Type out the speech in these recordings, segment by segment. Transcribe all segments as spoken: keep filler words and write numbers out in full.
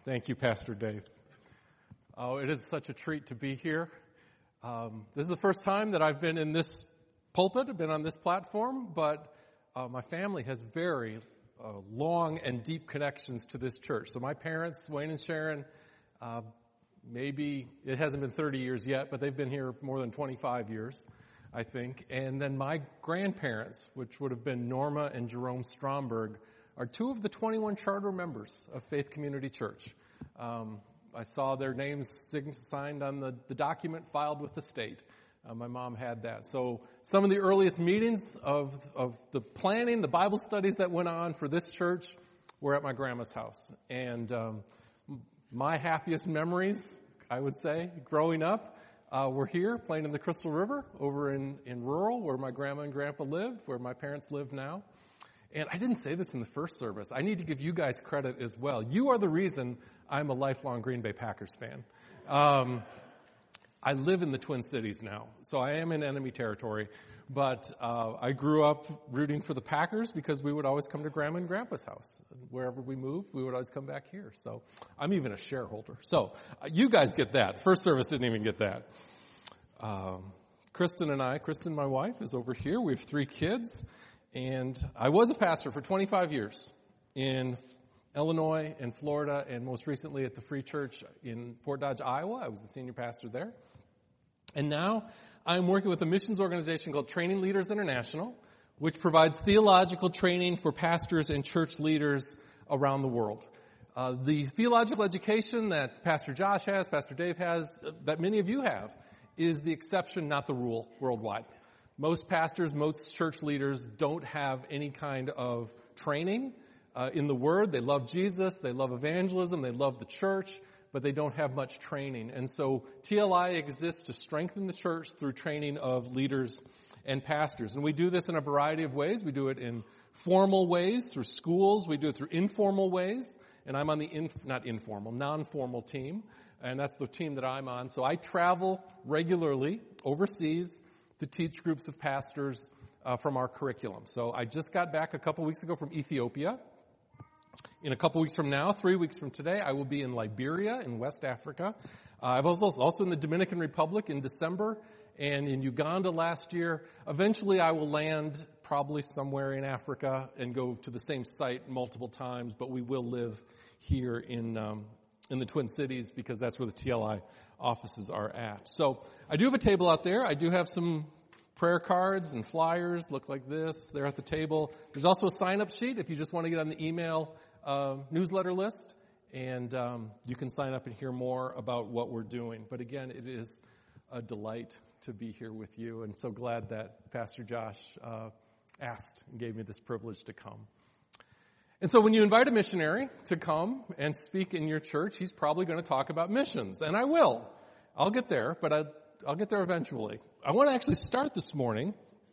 Thank you, Pastor Dave. Oh, it is such a treat to be here. Um, this is the first time that I've been in this pulpit, I've been on this platform, but uh, my family has very uh, long and deep connections to this church. So my parents, Wayne and Sharon, uh, maybe it hasn't been thirty years yet, but they've been here more than twenty-five years, I think. And then my grandparents, which would have been Norma and Jerome Stromberg, are two of the twenty-one charter members of Faith Community Church. Um, I saw their names signed on the, the document filed with the state. Uh, my mom had that. So some of the earliest meetings of, of the planning, the Bible studies that went on for this church were at my grandma's house. And um, my happiest memories, I would say, growing up, uh, were here playing in the Crystal River over in, in rural where my grandma and grandpa lived, where my parents live now. And I didn't say this in the first service. I need to give you guys credit as well. You are the reason I'm a lifelong Green Bay Packers fan. Um, I live in the Twin Cities now, so I am in enemy territory. But uh, I grew up rooting for the Packers because we would always come to Grandma and Grandpa's house. Wherever we moved, we would always come back here. So I'm even a shareholder. So uh, you guys get that. First service didn't even get that. Um, Kristen and I, Kristen, my wife, is over here. We have three kids. And I was a pastor for twenty-five years in Illinois and Florida, and most recently at the Free Church in Fort Dodge, Iowa. I was the senior pastor there. And now I'm working with a missions organization called Training Leaders International, which provides theological training for pastors and church leaders around the world. Uh, the theological education that Pastor Josh has, Pastor Dave has, uh, that many of you have, is the exception, not the rule, worldwide. Most pastors, most church leaders don't have any kind of training uh, in the Word. They love Jesus, they love evangelism, they love the church, but they don't have much training. And so T L I exists to strengthen the church through training of leaders and pastors. And we do this in a variety of ways. We do it in formal ways, through schools. We do it through informal ways. And I'm on the, inf- not informal, non-formal team. And that's the team that I'm on. So I travel regularly overseas to teach groups of pastors uh, from our curriculum. So I just got back a couple weeks ago from Ethiopia. In a couple weeks from now, three weeks from today, I will be in Liberia in West Africa. Uh, I was also, also in the Dominican Republic in December and in Uganda last year. Eventually I will land probably somewhere in Africa and go to the same site multiple times, but we will live here in um, in the Twin Cities because that's where the T L I offices are at. So I do have a table out there. I do have some prayer cards and flyers, look like this. They're at the table. There's also a sign-up sheet if you just want to get on the email uh, newsletter list, and um, you can sign up and hear more about what we're doing. But again, it is a delight to be here with you, and so glad that Pastor Josh uh, asked and gave me this privilege to come. And so when you invite a missionary to come and speak in your church, he's probably going to talk about missions. And I will. I'll get there, but I, I'll get there eventually. I want to actually start this morning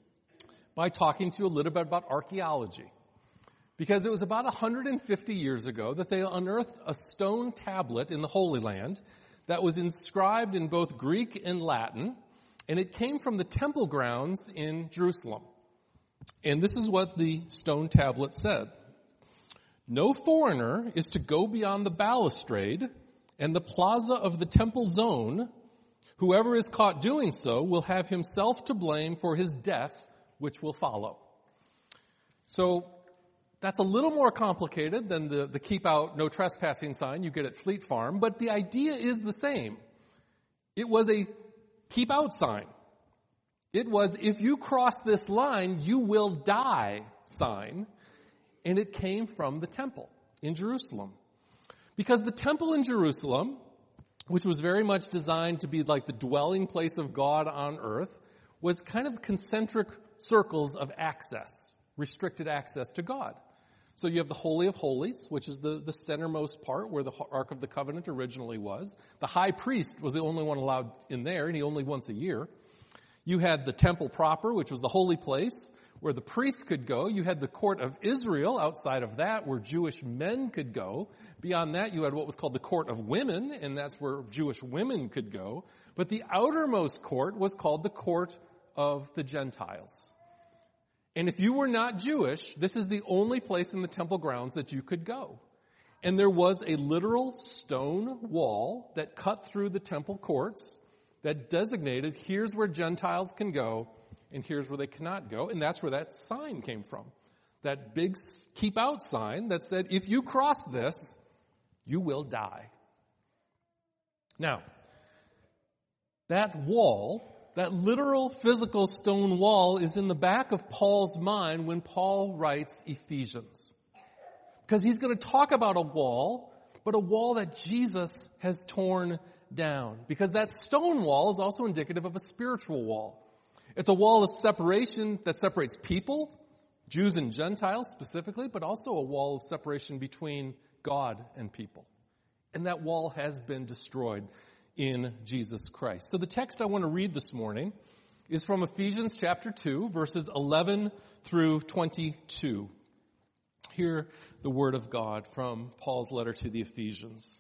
by talking to you a little bit about archaeology. Because it was about one hundred fifty years ago that they unearthed a stone tablet in the Holy Land that was inscribed in both Greek and Latin. And it came from the temple grounds in Jerusalem. And this is what the stone tablet said. No foreigner is to go beyond the balustrade and the plaza of the temple zone. Whoever is caught doing so will have himself to blame for his death, which will follow. So that's a little more complicated than the, the keep out, no trespassing sign you get at Fleet Farm, but the idea is the same. It was a keep out sign. It was, if you cross this line, you will die sign. And it came from the temple in Jerusalem. Because the temple in Jerusalem, which was very much designed to be like the dwelling place of God on earth, was kind of concentric circles of access, restricted access to God. So you have the Holy of Holies, which is the, the centermost part where the Ark of the Covenant originally was. The high priest was the only one allowed in there, and he only once a year. You had the temple proper, which was the holy place, where the priests could go. You had the court of Israel outside of that, where Jewish men could go. Beyond that, you had what was called the court of women, and that's where Jewish women could go. But the outermost court was called the court of the Gentiles. And if you were not Jewish, this is the only place in the temple grounds that you could go. And there was a literal stone wall that cut through the temple courts that designated here's where Gentiles can go and here's where they cannot go. And that's where that sign came from. That big keep out sign that said, if you cross this, you will die. Now, that wall, that literal physical stone wall, is in the back of Paul's mind when Paul writes Ephesians. Because he's going to talk about a wall, but a wall that Jesus has torn down. Because that stone wall is also indicative of a spiritual wall. It's a wall of separation that separates people, Jews and Gentiles specifically, but also a wall of separation between God and people. And that wall has been destroyed in Jesus Christ. So the text I want to read this morning is from Ephesians chapter two, verses eleven through twenty-two. Hear the word of God from Paul's letter to the Ephesians.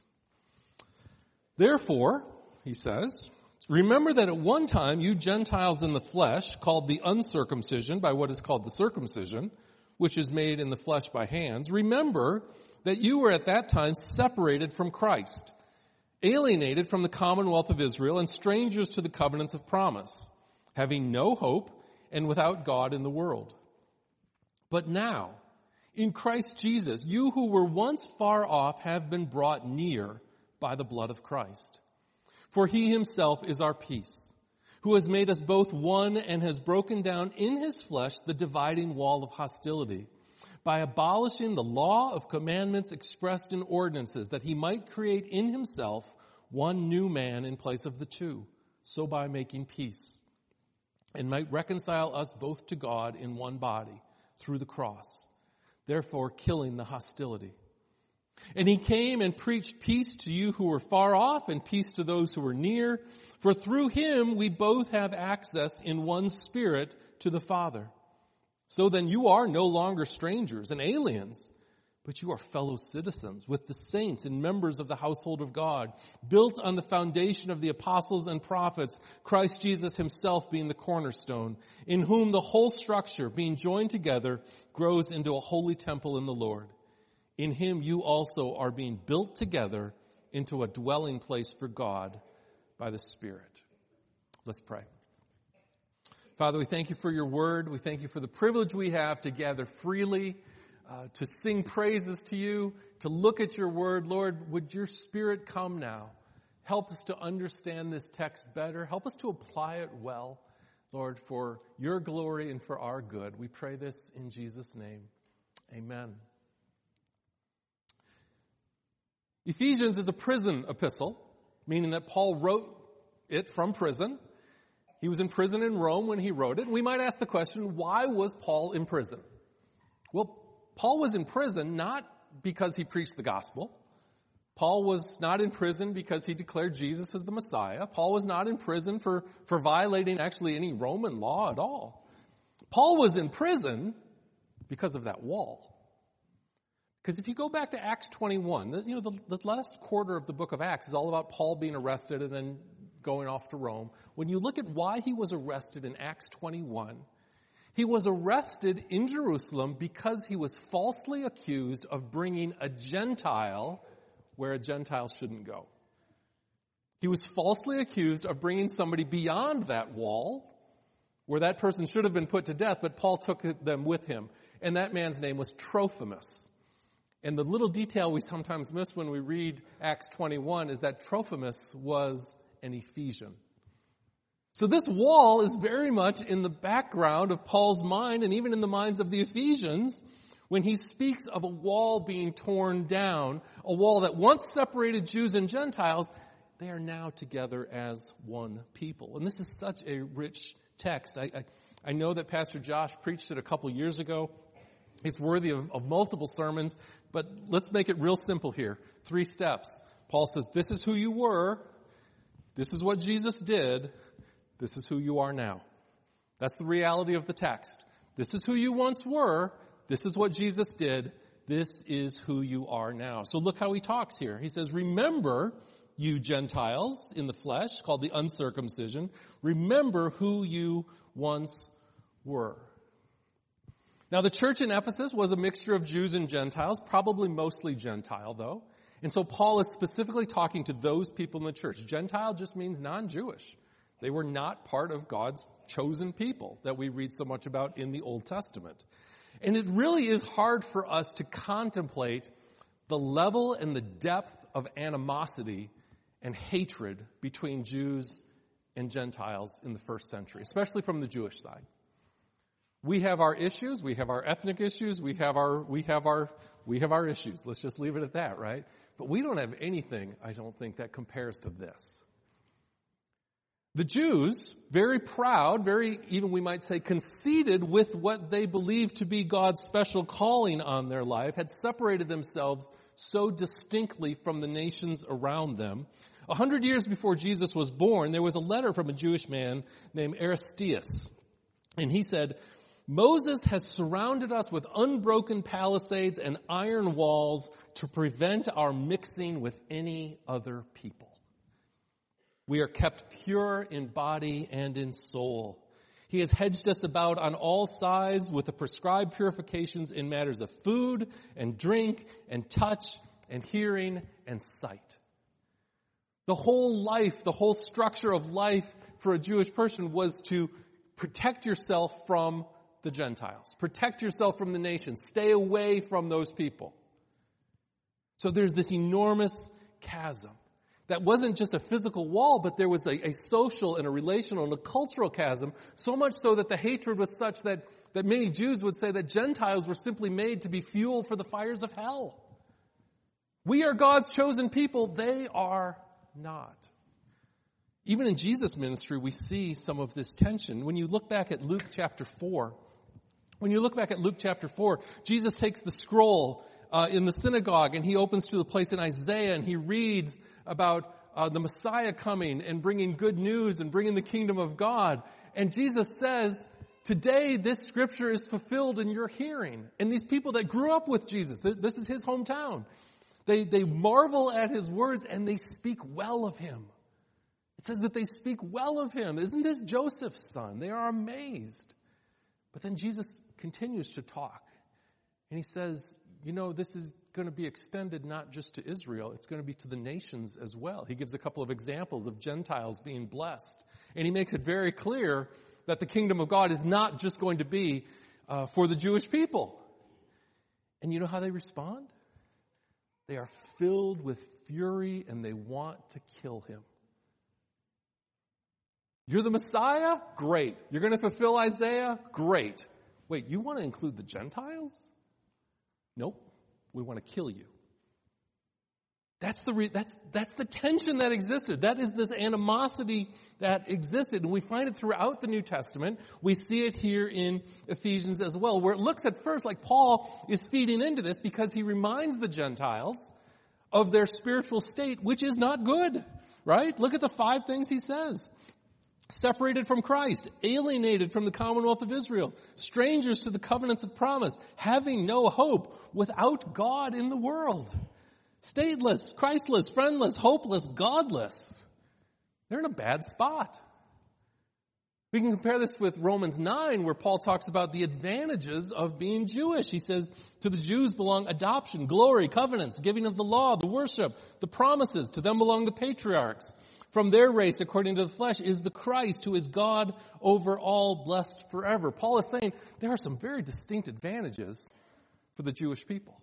Therefore, he says, remember that at one time you Gentiles in the flesh, called the uncircumcision by what is called the circumcision, which is made in the flesh by hands, remember that you were at that time separated from Christ, alienated from the commonwealth of Israel and strangers to the covenants of promise, having no hope and without God in the world. But now, in Christ Jesus, you who were once far off have been brought near by the blood of Christ. For he himself is our peace, who has made us both one and has broken down in his flesh the dividing wall of hostility, by abolishing the law of commandments expressed in ordinances, that he might create in himself one new man in place of the two, so by making peace, and might reconcile us both to God in one body through the cross, therefore killing the hostility. And he came and preached peace to you who were far off and peace to those who were near, for through him we both have access in one Spirit to the Father. So then you are no longer strangers and aliens, but you are fellow citizens with the saints and members of the household of God, built on the foundation of the apostles and prophets, Christ Jesus himself being the cornerstone, in whom the whole structure, being joined together, grows into a holy temple in the Lord. In him you also are being built together into a dwelling place for God by the Spirit. Let's pray. Father, we thank you for your word. We thank you for the privilege we have to gather freely, uh, to sing praises to you, to look at your word. Lord, would your Spirit come now? Help us to understand this text better. Help us to apply it well, Lord, for your glory and for our good. We pray this in Jesus' name. Amen. Ephesians is a prison epistle, meaning that Paul wrote it from prison. He was in prison in Rome when he wrote it. And we might ask the question, why was Paul in prison? Well, Paul was in prison not because he preached the gospel. Paul was not in prison because he declared Jesus as the Messiah. Paul was not in prison for, for violating actually any Roman law at all. Paul was in prison because of that wall. Because if you go back to Acts twenty-one, you know, the, the last quarter of the book of Acts is all about Paul being arrested and then going off to Rome. When you look at why he was arrested in Acts twenty-one, he was arrested in Jerusalem because he was falsely accused of bringing a Gentile where a Gentile shouldn't go. He was falsely accused of bringing somebody beyond that wall where that person should have been put to death, but Paul took them with him. And that man's name was Trophimus. And the little detail we sometimes miss when we read Acts twenty-one is that Trophimus was an Ephesian. So this wall is very much in the background of Paul's mind and even in the minds of the Ephesians when he speaks of a wall being torn down, a wall that once separated Jews and Gentiles. They are now together as one people. And this is such a rich text. I, I, I know that Pastor Josh preached it a couple years ago. It's worthy of, of multiple sermons, but let's make it real simple here. Three steps. Paul says, this is who you were. This is what Jesus did. This is who you are now. That's the reality of the text. This is who you once were. This is what Jesus did. This is who you are now. So look how he talks here. He says, remember, you Gentiles in the flesh, called the uncircumcision, remember who you once were. Now, the church in Ephesus was a mixture of Jews and Gentiles, probably mostly Gentile, though. And so Paul is specifically talking to those people in the church. Gentile just means non-Jewish. They were not part of God's chosen people that we read so much about in the Old Testament. And it really is hard for us to contemplate the level and the depth of animosity and hatred between Jews and Gentiles in the first century, especially from the Jewish side. We have our issues, we have our ethnic issues, we have our, we have our, we have our issues. Let's just leave it at that, right? But we don't have anything, I don't think, that compares to this. The Jews, very proud, very, even we might say, conceited with what they believed to be God's special calling on their life, had separated themselves so distinctly from the nations around them. A hundred years before Jesus was born, there was a letter from a Jewish man named Aristeas. And he said, Moses has surrounded us with unbroken palisades and iron walls to prevent our mixing with any other people. We are kept pure in body and in soul. He has hedged us about on all sides with the prescribed purifications in matters of food and drink and touch and hearing and sight. The whole life, the whole structure of life for a Jewish person was to protect yourself from the Gentiles. Protect yourself from the nations. Stay away from those people. So there's this enormous chasm. That wasn't just a physical wall, but there was a, a social and a relational and a cultural chasm, so much so that the hatred was such that, that many Jews would say that Gentiles were simply made to be fuel for the fires of hell. We are God's chosen people. They are not. Even in Jesus' ministry, we see some of this tension. When you look back at Luke chapter four, when you look back at Luke chapter four, Jesus takes the scroll uh, in the synagogue and he opens to the place in Isaiah and he reads about uh, the Messiah coming and bringing good news and bringing the kingdom of God. And Jesus says, today this scripture is fulfilled in your hearing. And these people that grew up with Jesus, th- this is his hometown. They, they marvel at his words and they speak well of him. It says that they speak well of him. Isn't this Joseph's son? They are amazed. But then Jesus continues to talk. And he says, you know, this is going to be extended not just to Israel. It's going to be to the nations as well. He gives a couple of examples of Gentiles being blessed. And he makes it very clear that the kingdom of God is not just going to be uh, for the Jewish people. And you know how they respond? They are filled with fury and they want to kill him. You're the Messiah? Great. You're going to fulfill Isaiah? Great. Wait, you want to include the Gentiles? Nope. We want to kill you. That's the re- that's that's the tension that existed. That is this animosity that existed. And we find it throughout the New Testament. We see it here in Ephesians as well, where it looks at first like Paul is feeding into this because he reminds the Gentiles of their spiritual state, which is not good, right? Look at the five things he says. Separated from Christ, alienated from the commonwealth of Israel, strangers to the covenants of promise, having no hope, without God in the world. Stateless, Christless, friendless, hopeless, godless. They're in a bad spot. We can compare this with Romans nine, where Paul talks about the advantages of being Jewish. He says, to the Jews belong adoption, glory, covenants, giving of the law, the worship, the promises. To them belong the patriarchs. From their race, according to the flesh, is the Christ, who is God over all, blessed forever. Paul is saying there are some very distinct advantages for the Jewish people.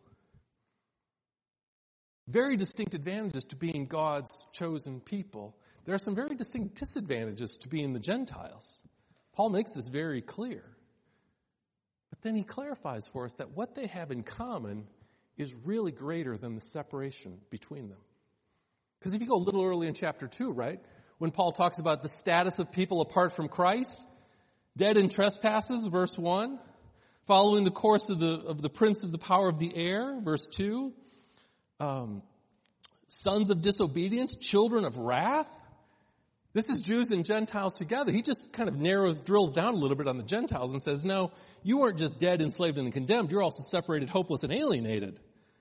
Very distinct advantages to being God's chosen people. There are some very distinct disadvantages to being the Gentiles. Paul makes this very clear. But then he clarifies for us that what they have in common is really greater than the separation between them. Because if you go a little early in chapter two, right, when Paul talks about the status of people apart from Christ, dead in trespasses, verse one, following the course of the of the prince of the power of the air, verse two, um, sons of disobedience, children of wrath. This is Jews and Gentiles together. He just kind of narrows, drills down a little bit on the Gentiles and says, no, you weren't just dead, enslaved, and condemned. You're also separated, hopeless, and alienated.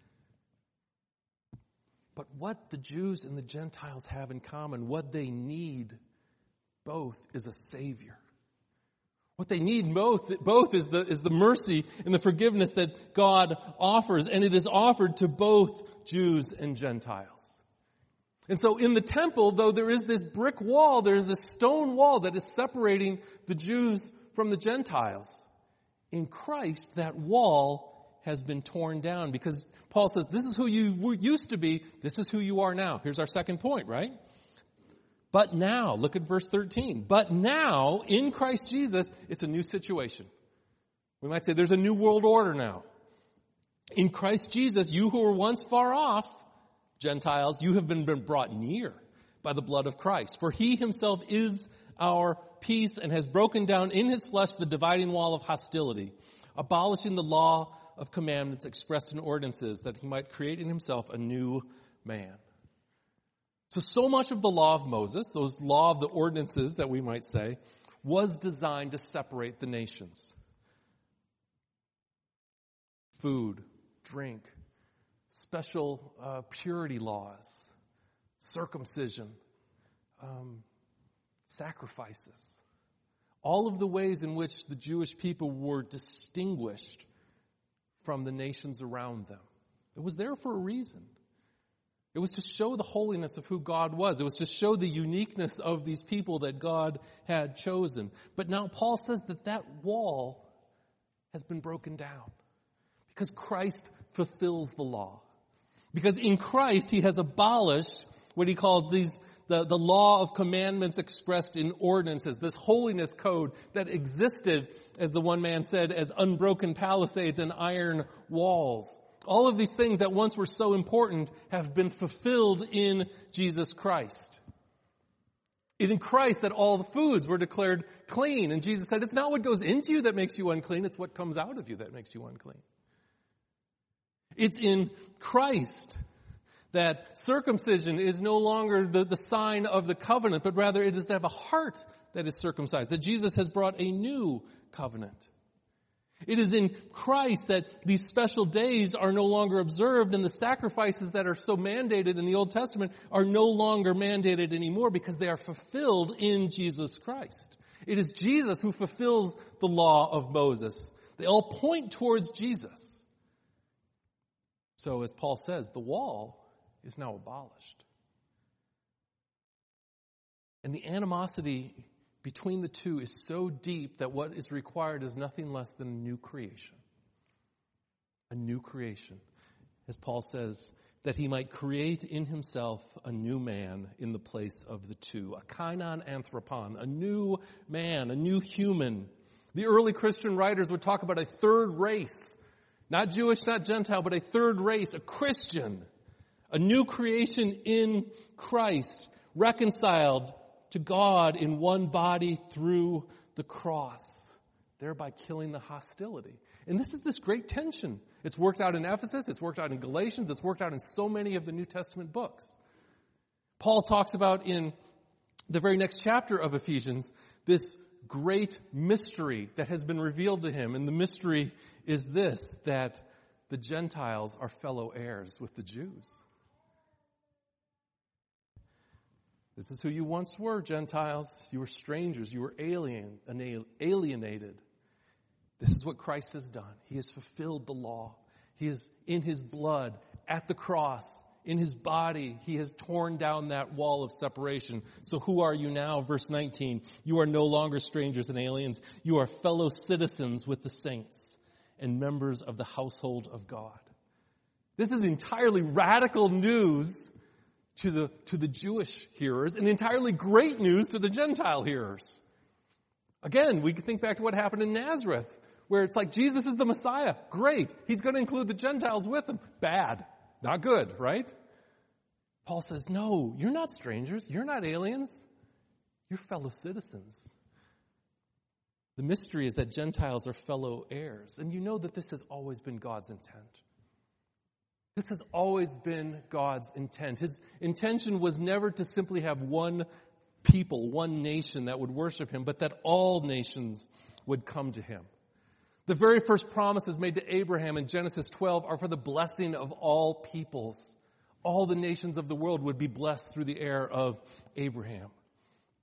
But what the Jews and the Gentiles have in common, what they need both, is a Savior. What they need both, both is the, is the mercy and the forgiveness that God offers, and it is offered to both Jews and Gentiles. And so in the temple, though there is this brick wall, there is this stone wall that is separating the Jews from the Gentiles. In Christ, that wall has been torn down because Paul says, this is who you used to be, this is who you are now. Here's our second point, right? But now, look at verse thirteen. But now, in Christ Jesus, it's a new situation. We might say there's a new world order now. In Christ Jesus, you who were once far off, Gentiles, you have been, been brought near by the blood of Christ. For he himself is our peace and has broken down in his flesh the dividing wall of hostility, abolishing the law of commandments expressed in ordinances, that he might create in himself a new man. So, so much of the law of Moses, those law of the ordinances that we might say, was designed to separate the nations. Food, drink, special uh, purity laws, circumcision, um, sacrifices. All of the ways in which the Jewish people were distinguished from the nations around them. It was there for a reason. It was to show the holiness of who God was. It was to show the uniqueness of these people that God had chosen. But now Paul says that that wall has been broken down because Christ fulfills the law. Because in Christ, he has abolished what he calls these the, the law of commandments expressed in ordinances, this holiness code that existed, as the one man said, as unbroken palisades and iron walls. All of these things that once were so important have been fulfilled in Jesus Christ. It in Christ that all the foods were declared clean. And Jesus said, it's not what goes into you that makes you unclean, it's what comes out of you that makes you unclean. It's in Christ that circumcision is no longer the, the sign of the covenant, but rather it is to have a heart that is circumcised, that Jesus has brought a new covenant. It is in Christ that these special days are no longer observed, and the sacrifices that are so mandated in the Old Testament are no longer mandated anymore because they are fulfilled in Jesus Christ. It is Jesus who fulfills the law of Moses. They all point towards Jesus. So as Paul says, the wall is now abolished. And the animosity between the two is so deep that what is required is nothing less than a new creation. A new creation. As Paul says, that he might create in himself a new man in the place of the two. A kainon anthropon, a new man, a new human. The early Christian writers would talk about a third race. Not Jewish, not Gentile, but a third race, a Christian. A new creation in Christ, reconciled to God in one body through the cross, thereby killing the hostility. And this is this great tension. It's worked out in Ephesus, it's worked out in Galatians, it's worked out in so many of the New Testament books. Paul talks about in the very next chapter of Ephesians, this great mystery that has been revealed to him. And the mystery is this, that the Gentiles are fellow heirs with the Jews. This is who you once were, Gentiles. You were strangers. You were alien, alienated. This is what Christ has done. He has fulfilled the law. He is in his blood, at the cross, in his body. He has torn down that wall of separation. So who are you now? Verse nineteen. You are no longer strangers and aliens. You are fellow citizens with the saints and members of the household of God. This is entirely radical news to the, to the Jewish hearers, and entirely great news to the Gentile hearers. Again, we can think back to what happened in Nazareth, where it's like, Jesus is the Messiah. Great. He's going to include the Gentiles with him. Bad. Not good, right? Paul says, no, you're not strangers. You're not aliens. You're fellow citizens. The mystery is that Gentiles are fellow heirs. And you know that this has always been God's intent. This has always been God's intent. His intention was never to simply have one people, one nation that would worship him, but that all nations would come to him. The very first promises made to Abraham in Genesis twelve are for the blessing of all peoples. All the nations of the world would be blessed through the heir of Abraham.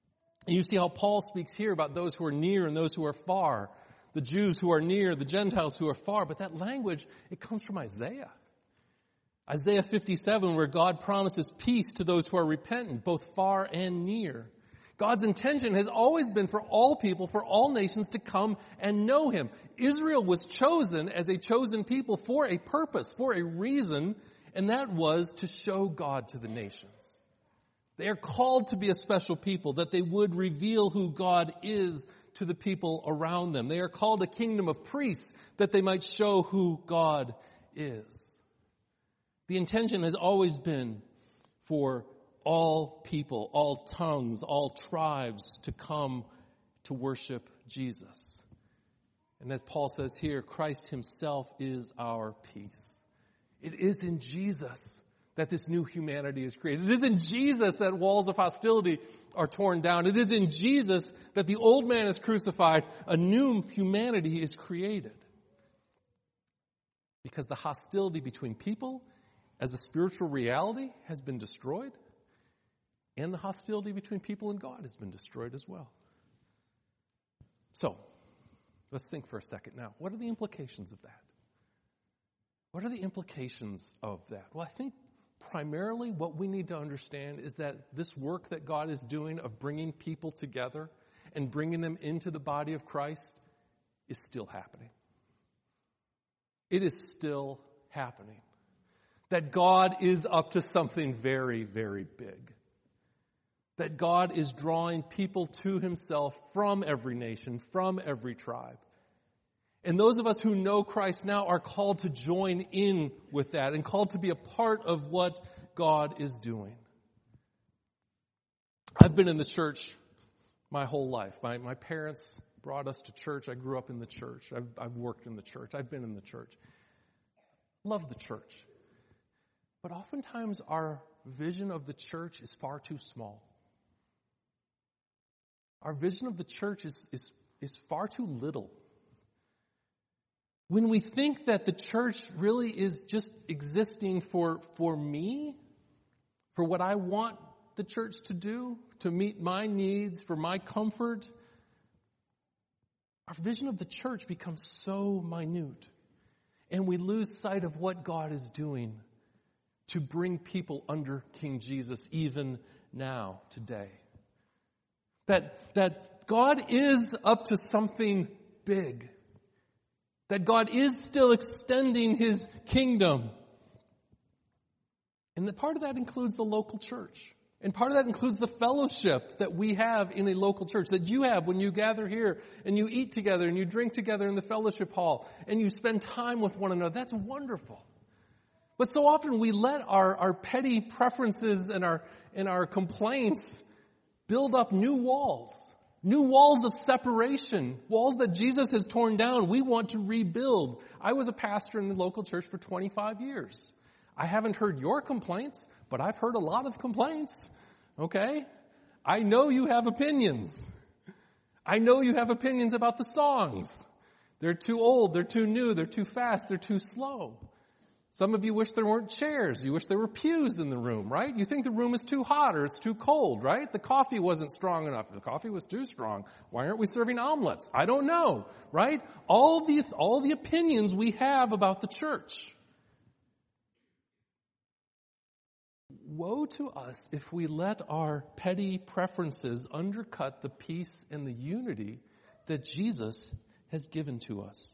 And you see how Paul speaks here about those who are near and those who are far, the Jews who are near, the Gentiles who are far. But that language, it comes from Isaiah. Isaiah fifty-seven, where God promises peace to those who are repentant, both far and near. God's intention has always been for all people, for all nations to come and know Him. Israel was chosen as a chosen people for a purpose, for a reason, and that was to show God to the nations. They are called to be a special people, that they would reveal who God is to the people around them. They are called a kingdom of priests, that they might show who God is. The intention has always been for all people, all tongues, all tribes to come to worship Jesus. And as Paul says here, Christ Himself is our peace. It is in Jesus that this new humanity is created. It is in Jesus that walls of hostility are torn down. It is in Jesus that the old man is crucified. A new humanity is created. Because the hostility between people as a spiritual reality has been destroyed, and the hostility between people and God has been destroyed as well. So, let's think for a second now. What are the implications of that? What are the implications of that? Well, I think primarily what we need to understand is that this work that God is doing of bringing people together and bringing them into the body of Christ is still happening. It is still happening. That God is up to something very, very big. That God is drawing people to Himself from every nation, from every tribe. And those of us who know Christ now are called to join in with that and called to be a part of what God is doing. I've been in the church my whole life. My, my parents brought us to church. I grew up in the church. I've, I've worked in the church. I've been in the church. Love the church. But oftentimes our vision of the church is far too small. Our vision of the church is, is, is far too little. When we think that the church really is just existing for, for me, for what I want the church to do, to meet my needs, for my comfort, our vision of the church becomes so minute. And we lose sight of what God is doing to bring people under King Jesus even now, today. That, that God is up to something big. That God is still extending His kingdom. And that part of that includes the local church. And part of that includes the fellowship that we have in a local church, that you have when you gather here and you eat together and you drink together in the fellowship hall and you spend time with one another. That's wonderful. But so often we let our, our petty preferences and our, and our complaints build up new walls. New walls of separation, walls that Jesus has torn down, we want to rebuild. I was a pastor in the local church for twenty-five years. I haven't heard your complaints, but I've heard a lot of complaints, okay? I know you have opinions. I know you have opinions about the songs. They're too old, they're too new, they're too fast, they're too slow. Some of you wish there weren't chairs. You wish there were pews in the room, right? You think the room is too hot or it's too cold, right? The coffee wasn't strong enough. The coffee was too strong. Why aren't we serving omelets? I don't know, right? All the, all the opinions we have about the church. Woe to us if we let our petty preferences undercut the peace and the unity that Jesus has given to us.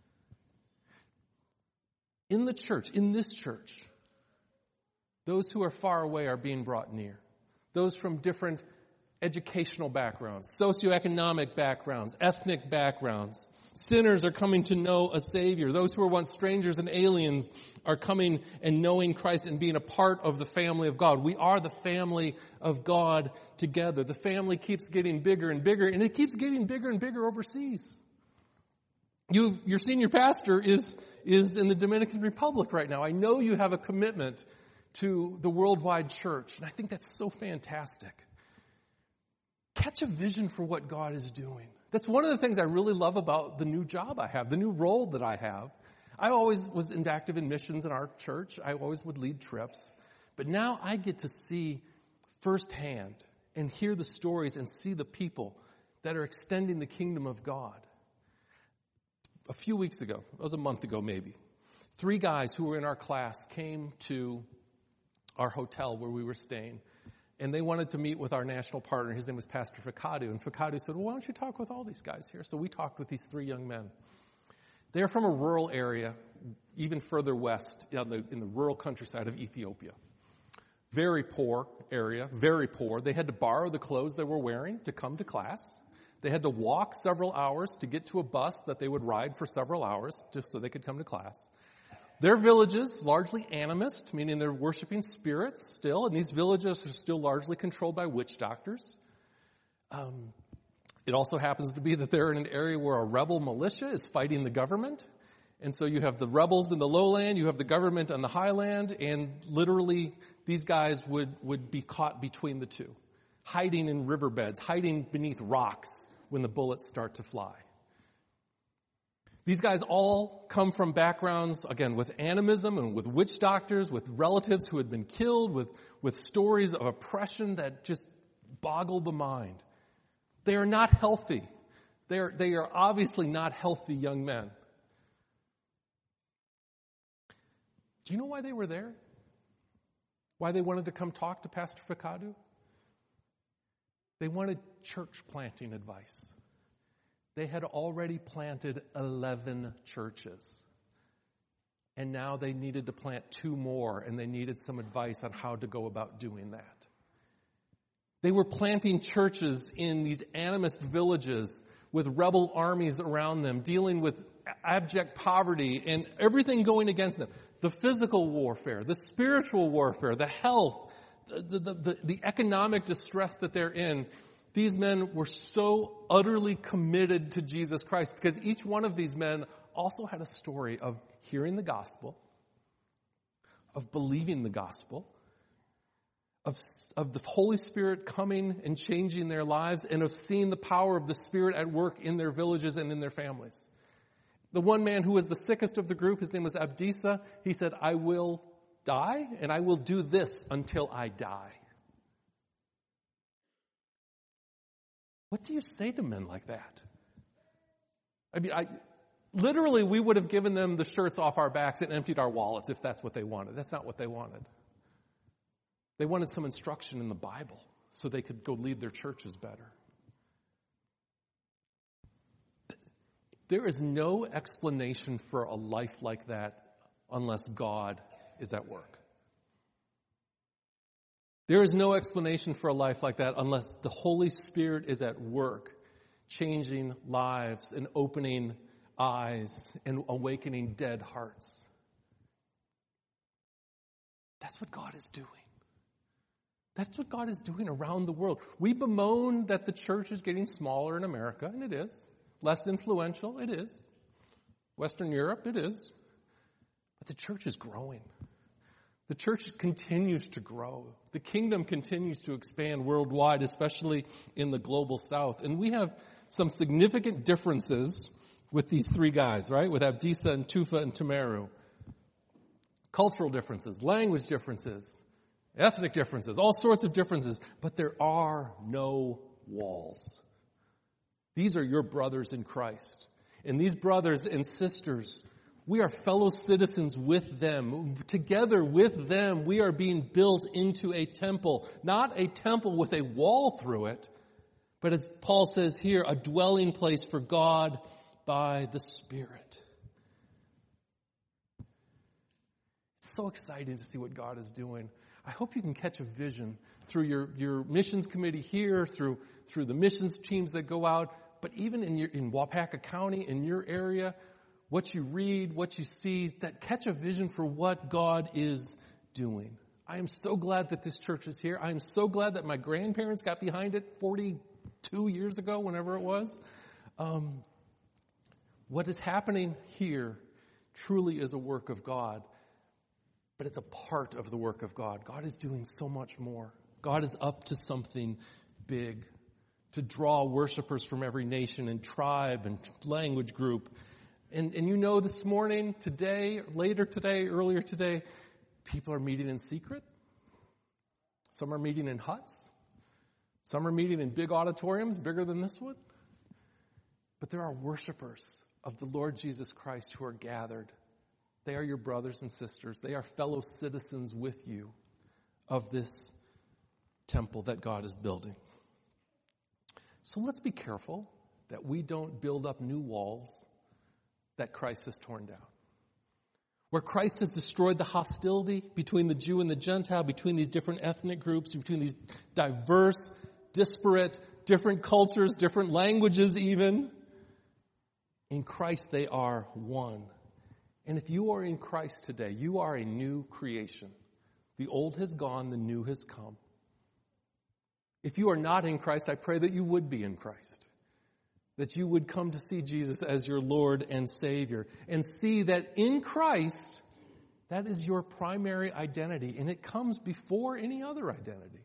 In the church, in this church, those who are far away are being brought near. Those from different educational backgrounds, socioeconomic backgrounds, ethnic backgrounds. Sinners are coming to know a Savior. Those who were once strangers and aliens are coming and knowing Christ and being a part of the family of God. We are the family of God together. The family keeps getting bigger and bigger, and it keeps getting bigger and bigger overseas. You, your senior pastor is, is in the Dominican Republic right now. I know you have a commitment to the worldwide church, and I think that's so fantastic. Catch a vision for what God is doing. That's one of the things I really love about the new job I have, the new role that I have. I always was active in missions in our church. I always would lead trips. But now I get to see firsthand and hear the stories and see the people that are extending the kingdom of God. A few weeks ago, it was a month ago maybe, three guys who were in our class came to our hotel where we were staying, and they wanted to meet with our national partner. His name was Pastor Ficadu, and Ficadu said, well, why don't you talk with all these guys here? So we talked with these three young men. They're from a rural area, even further west, in the, in the rural countryside of Ethiopia. Very poor area, very poor. They had to borrow the clothes they were wearing to come to class. They had to walk several hours to get to a bus that they would ride for several hours just so they could come to class. Their villages, largely animist, meaning they're worshiping spirits still, and these villages are still largely controlled by witch doctors. Um, it also happens to be that they're in an area where a rebel militia is fighting the government. And so you have the rebels in the lowland, you have the government on the highland, and literally these guys would, would be caught between the two, hiding in riverbeds, hiding beneath rocks when the bullets start to fly. These guys all come from backgrounds, again, with animism and with witch doctors, with relatives who had been killed, with, with stories of oppression that just boggle the mind. They are not healthy. They are, they are obviously not healthy young men. Do you know why they were there? Why they wanted to come talk to Pastor Ficadu? They wanted church planting advice. They had already planted eleven churches. And now they needed to plant two more, and they needed some advice on how to go about doing that. They were planting churches in these animist villages with rebel armies around them, dealing with abject poverty and everything going against them. The physical warfare, the spiritual warfare, the health, the, the, the, the economic distress that they're in. These men were so utterly committed to Jesus Christ because each one of these men also had a story of hearing the gospel, of believing the gospel, of, of the Holy Spirit coming and changing their lives, and of seeing the power of the Spirit at work in their villages and in their families. The one man who was the sickest of the group, his name was Abdisa, he said, I will die, and I will do this until I die. What do you say to men like that? I mean, I, literally, we would have given them the shirts off our backs and emptied our wallets if that's what they wanted. That's not what they wanted. They wanted some instruction in the Bible so they could go lead their churches better. There is no explanation for a life like that unless God is at work. There is no explanation for a life like that unless the Holy Spirit is at work, changing lives and opening eyes and awakening dead hearts. That's what God is doing. That's what God is doing around the world. We bemoan that the church is getting smaller in America, and it is. Less influential, it is. Western Europe, it is. But the church is growing. The church continues to grow. The kingdom continues to expand worldwide, especially in the global south. And we have some significant differences with these three guys, right? With Abdisa and Tufa and Tamaru. Cultural differences, language differences, ethnic differences, all sorts of differences. But there are no walls. These are your brothers in Christ. And these brothers and sisters, we are fellow citizens with them. Together with them, we are being built into a temple. Not a temple with a wall through it, but as Paul says here, a dwelling place for God by the Spirit. It's so exciting to see what God is doing. I hope you can catch a vision through your, your missions committee here, through, through the missions teams that go out, but even in your, in Waupaca County, in your area, what you read, what you see, that catch a vision for what God is doing. I am so glad that this church is here. I am so glad that my grandparents got behind it forty-two years ago, whenever it was. Um, what is happening here truly is a work of God, but it's a part of the work of God. God is doing so much more. God is up to something big to draw worshipers from every nation and tribe and language group. And, and you know, this morning, today, later today, earlier today, people are meeting in secret. Some are meeting in huts. Some are meeting in big auditoriums, bigger than this one. But there are worshipers of the Lord Jesus Christ who are gathered. They are your brothers and sisters. They are fellow citizens with you of this temple that God is building. So let's be careful that we don't build up new walls that Christ has torn down. Where Christ has destroyed the hostility between the Jew and the Gentile, between these different ethnic groups, between these diverse, disparate, different cultures, different languages even. In Christ they are one. And if you are in Christ today, you are a new creation. The old has gone, the new has come. If you are not in Christ, I pray that you would be in Christ. That you would come to see Jesus as your Lord and Savior. And see that in Christ, that is your primary identity. And it comes before any other identity.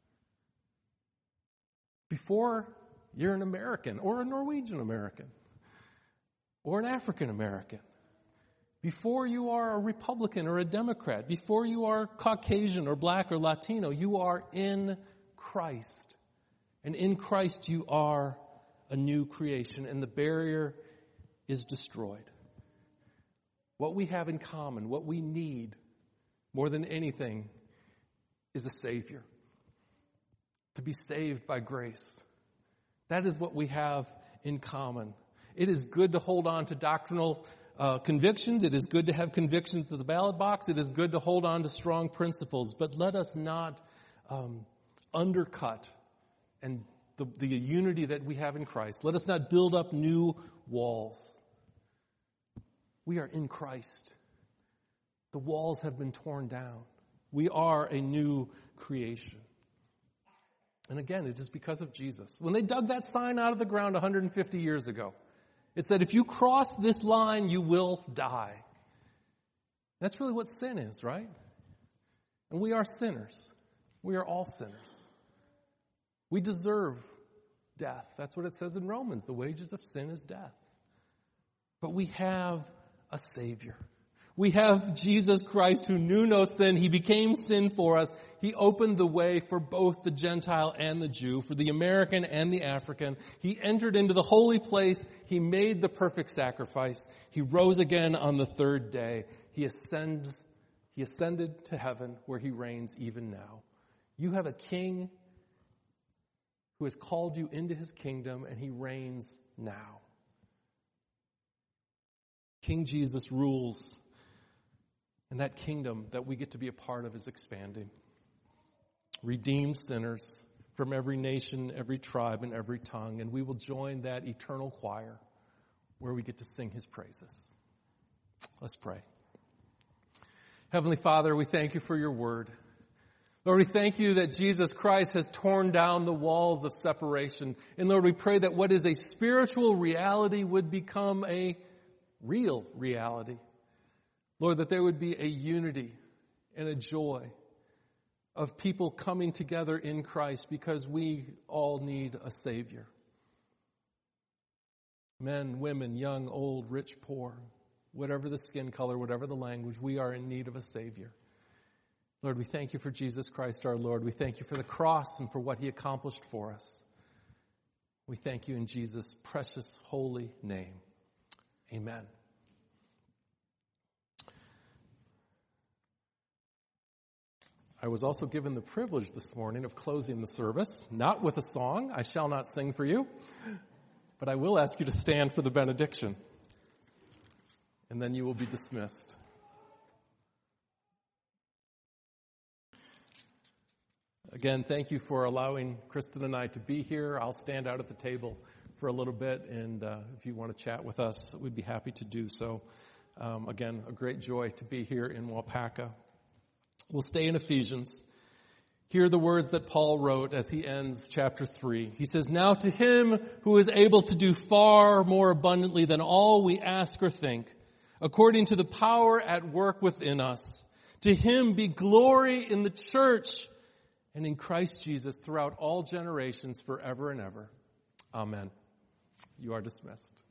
Before you're an American or a Norwegian American or an African American. Before you are a Republican or a Democrat. Before you are Caucasian or Black or Latino. You are in Christ. And in Christ you are a new creation, and the barrier is destroyed. What we have in common, what we need more than anything, is a Savior. To be saved by grace. That is what we have in common. It is good to hold on to doctrinal uh, convictions. It is good to have convictions at the ballot box. It is good to hold on to strong principles. But let us not um, undercut and The, the unity that we have in Christ. Let us not build up new walls. We are in Christ. The walls have been torn down. We are a new creation. And again, it is because of Jesus. When they dug that sign out of the ground one hundred fifty years ago, it said, if you cross this line, you will die. That's really what sin is, right? And we are sinners. We are all sinners. We deserve death. That's what it says in Romans. The wages of sin is death. But we have a Savior. We have Jesus Christ who knew no sin. He became sin for us. He opened the way for both the Gentile and the Jew, for the American and the African. He entered into the holy place. He made the perfect sacrifice. He rose again on the third day. He ascends, he ascended to heaven where he reigns even now. You have a king who has called you into his kingdom, and he reigns now. King Jesus rules, and that kingdom that we get to be a part of is expanding. Redeemed sinners from every nation, every tribe, and every tongue, and we will join that eternal choir where we get to sing his praises. Let's pray. Heavenly Father, we thank you for your word. Lord, we thank you that Jesus Christ has torn down the walls of separation. And Lord, we pray that what is a spiritual reality would become a real reality. Lord, that there would be a unity and a joy of people coming together in Christ because we all need a Savior. Men, women, young, old, rich, poor, whatever the skin color, whatever the language, we are in need of a Savior. Lord, we thank you for Jesus Christ our Lord. We thank you for the cross and for what he accomplished for us. We thank you in Jesus' precious, holy name. Amen. I was also given the privilege this morning of closing the service, not with a song. I shall not sing for you, but I will ask you to stand for the benediction, and then you will be dismissed. Again, thank you for allowing Kristen and I to be here. I'll stand out at the table for a little bit, and uh, if you want to chat with us, we'd be happy to do so. Um, again, a great joy to be here in Waupaca. We'll stay in Ephesians. Hear the words that Paul wrote as he ends chapter three. He says, "Now to him who is able to do far more abundantly than all we ask or think, according to the power at work within us, to him be glory in the church and in Christ Jesus throughout all generations, forever and ever. Amen." You are dismissed.